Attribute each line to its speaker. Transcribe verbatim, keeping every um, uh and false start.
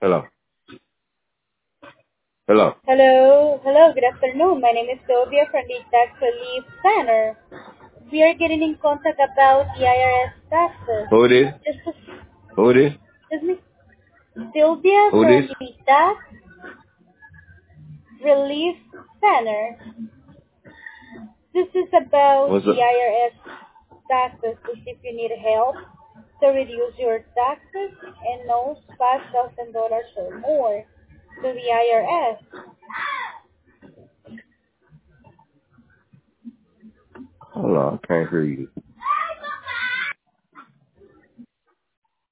Speaker 1: Hello. Hello.
Speaker 2: Hello, hello, good afternoon. My name is Sylvia from the Tax Relief Center. We are getting in contact about the I R S taxes.
Speaker 1: Who it is?
Speaker 2: This is,
Speaker 1: Who it is?
Speaker 2: this is Sylvia
Speaker 1: Who it
Speaker 2: from
Speaker 1: is?
Speaker 2: the Tax Relief Center. This is about
Speaker 1: What's
Speaker 2: the
Speaker 1: up?
Speaker 2: I R S taxes. This if you need help to reduce your taxes and knows five thousand dollars or more to the I R S.
Speaker 1: Hold on, I can't hear you.